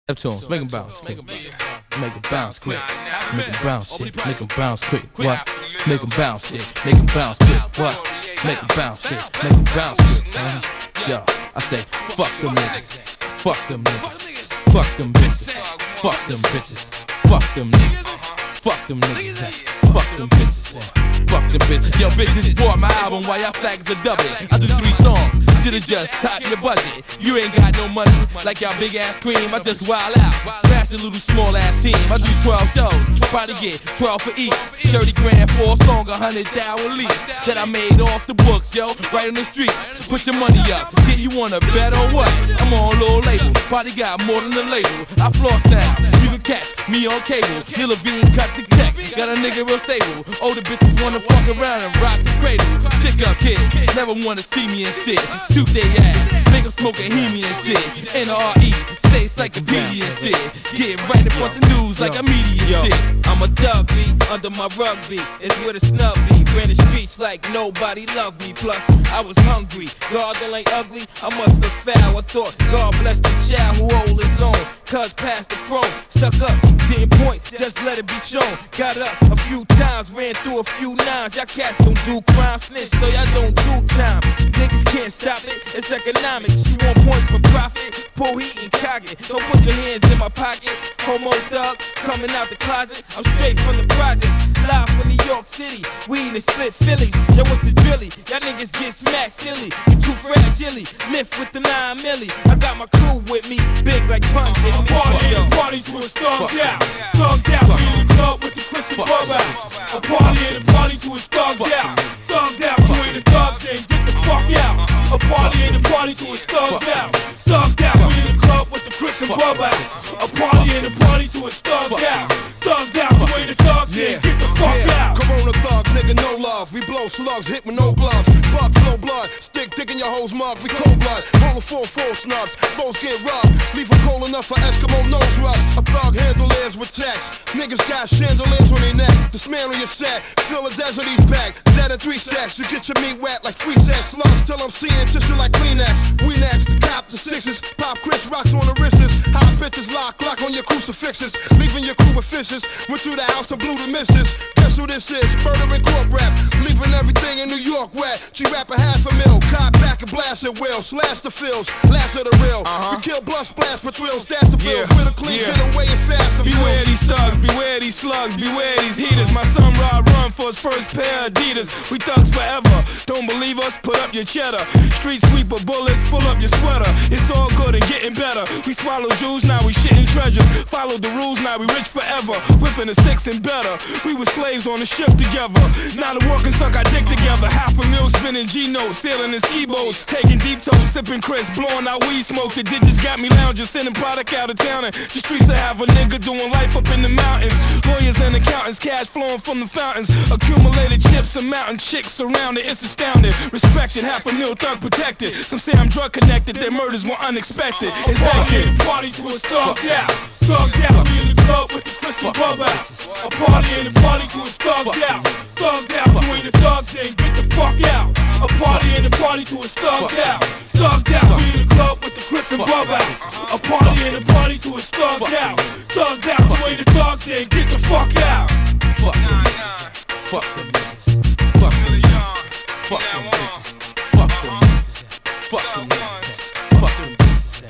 Neptunes, make them bounce. Make them bounce quick. Make them bounce shit. Make them bounce quick. What? Make them bounce shit. Make them bounce quick. What? Make them bounce shit. Make them bounce quick. Yo, I say, fuck them niggas. Fuck them niggas. Fuck them bitches. Fuck them bitches. Fuck them niggas. Fuck them niggas. Fuck them bitches. Fuck them bitches. Yo, bitches bought my album while y'all flags are dubbing. I do 3 songs. Should've just topped your budget. You ain't got no money like y'all big ass cream. I just wild out, smash a little small ass team. I do 12 shows, probably get 12 for each. 30 grand for a song, 100,000 at least. That I made off the books, yo, right on the streets. Put your money up, get you on a bet or what? I'm on a little label, probably got more than a label. I floss now, you can catch me on cable. Lil Levine cut the check, got a nigga real stable. Older bitches wanna fuck around and rock the cradle. Stick up kid, never wanna see me and sit. Shoot they ass, make them smoke a Hemi and shit. NRE, stay encyclopedia and shit. Get right in front the news like a media shit. I'm a thug beat under my rugby. It's where the snub be. Ran the streets like nobody loved me. Plus, I was hungry. God that ain't ugly, I must look foul. I thought God bless the child who hold his own. Cuz past the chrome, stuck up, didn't point, just let it be shown. Got up a few times, ran through a few nines. Y'all cats don't do crime, snitch, so y'all don't do time. Niggas can't stop it, it's economics. You want points for profit, pull heat and cock it. Don't put your hands in my pocket. Homo thug, coming out the closet. I'm straight from the projects, live from New York City. Weed and split Phillies, yo what's the drilly? Y'all niggas get smacked silly, you too fragile. Lift with the 9 milli, I got my crew with me, big like Punch. I'm party to a thugged out. Thugged out, we in the club with the crystal ball out. I'm party to a thugged out. Thugged out, you ain't a thug, then get the fuck out. I'm party to a thugged out. Thugged out, we in the club with the crystal ball out. I'm party to a thugged out. Thugged out, you ain't a thug, then get the fuck out. Corona thug, nigga, no love. We blow slugs, hit with no gloves. Buck, flow blood, stick dick in your hoes mug. We cold blood, roll a full snubs. Foes get robbed, leave them cold enough for Eskimo nose rubs. A thug handlers with checks. Niggas got chandeliers on their neck. Dismantle your set, fill a desert east pack. Dead in 3 sacks, you get your meat wet like free sex. Slugs till I'm seeing tissue like Kleenex. We next, cop the 6s. Pop Chris rocks on the wrists. Hot bitches lock on your crucifixes. Leaving your crew with fishes. Went through the house and blew the missus. Guess who this is? Murder and corp rap. Leaving everything in New York wet. G-rapping $500,000. Cop back and blast at will. Slash the fills, last of the real. We kill blood splash for thrills. Stash the bills with a clean get away and fast. Beware these thugs, beware these slugs, beware these heaters. My son Rod run for his first pair of Adidas. We thugs forever. Don't believe us? Put up your cheddar. Street sweeper bullets, full up your sweater. It's all good and getting better. We swallow jewels, now we shitting treasures. Follow the rules, now we rich forever. Whipping the sticks and better. We were slaves on the ship together. Now the work and suck our dick together. $500,000 spinning G-notes, sailing in ski boats, taking deep toes, sipping crisp, blowing out weed smoke. The digits got me lounging, sending product out of town. And the streets I have a nigga doing life up in the mountains. Lawyers and accountants, cash flowing from the fountains. Accumulated chips and mountain chicks surrounded. It's astounding. Respected, $500,000 thug protected. Some say I'm drug connected. Their murders were unexpected. It's hectic. Party to a thugged out. Thugged out, we in the club with the crystal ball out. A party to a thugged out. Thugged out, you ain't a thug, then get the fuck out. A party to a thugged out. Thugged out, we in the club with the crystal ball out. A party to a thugged out. Thugged out, you ain't a thug, then get the fuck out. Fuck them niggas. Fuck them niggas. Fuck them niggas. Fuck them niggas. Fuck them niggas. Fuck them niggas. Fuck them niggas.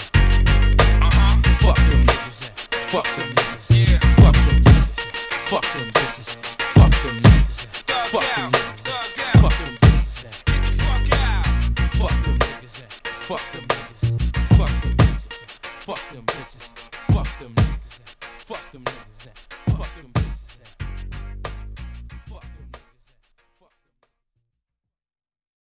Fuck them niggas. Fuck them niggas. Fuck them niggas. Fuck them bitches. Fuck them niggas. Fuck them niggas. Fuck them bitches. Fuck them niggas. Fuck them niggas. Fuck them bitches. Fuck them bitches. Fuck them niggas. Fuck them niggas.